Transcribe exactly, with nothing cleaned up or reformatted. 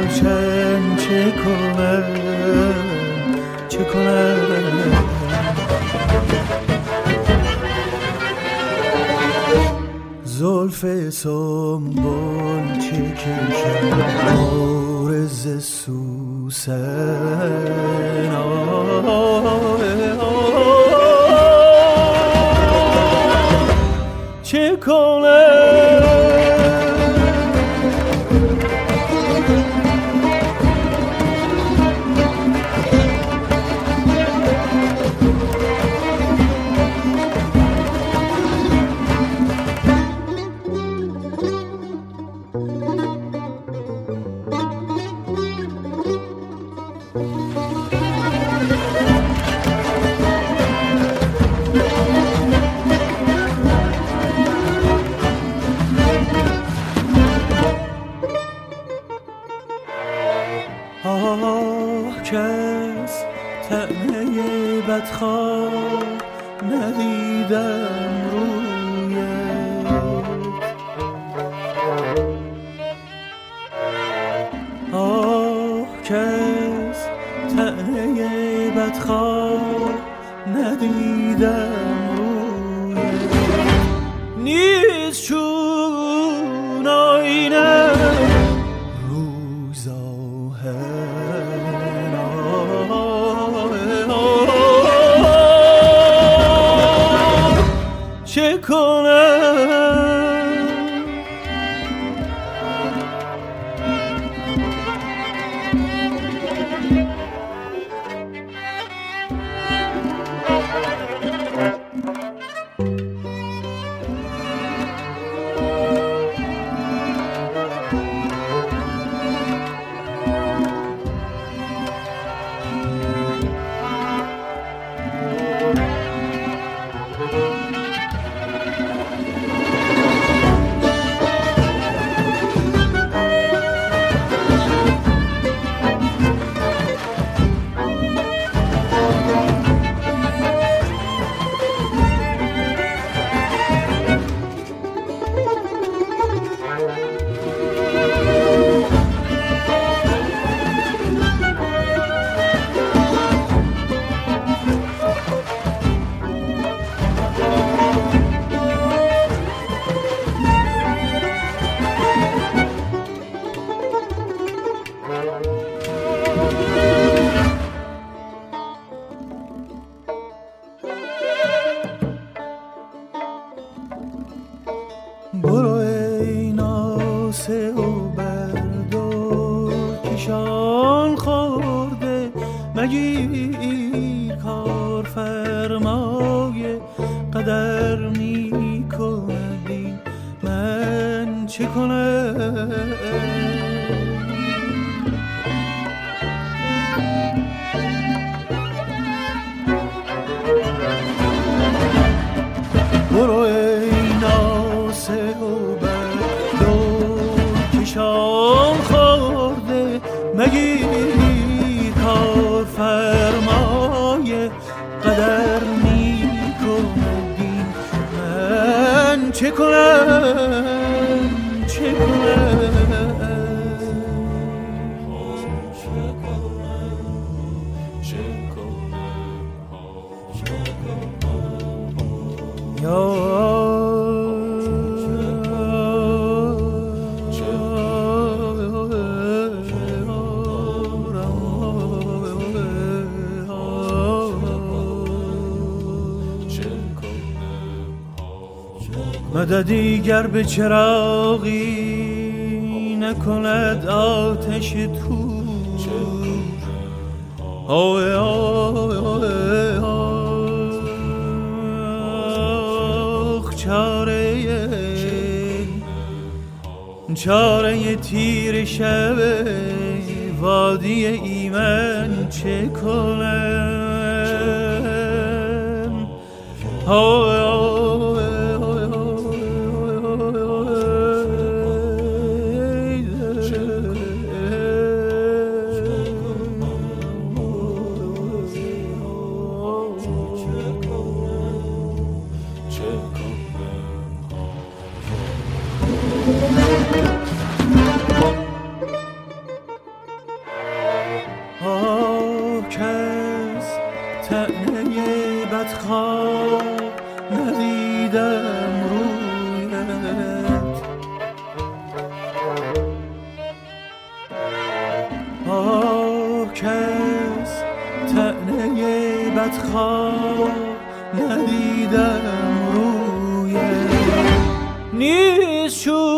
روشن چه کنم چه کنم زلف سنبل چه کشم عارض سوسن چه کنم آه کس طعنه بدخواه ندیدم رویت آه کس طعنه بدخواه ندیدم رویت نیست چون آینه چه کنم برو ای ناسه و بردار کشان خورده مگیر کار فرمای قدر می کندی من چه کنم برو ای ناسه و بردار کشان خورده مگیر کار فرمای قدر می کندی من چه کنم چه کنم مددیگر به چراغی نکند آتش تو آه آه آه آه چاره چاره تیر شب وادی ایمن چه کنم آه کس طعنه بدخواه ندیدم روی نیست شور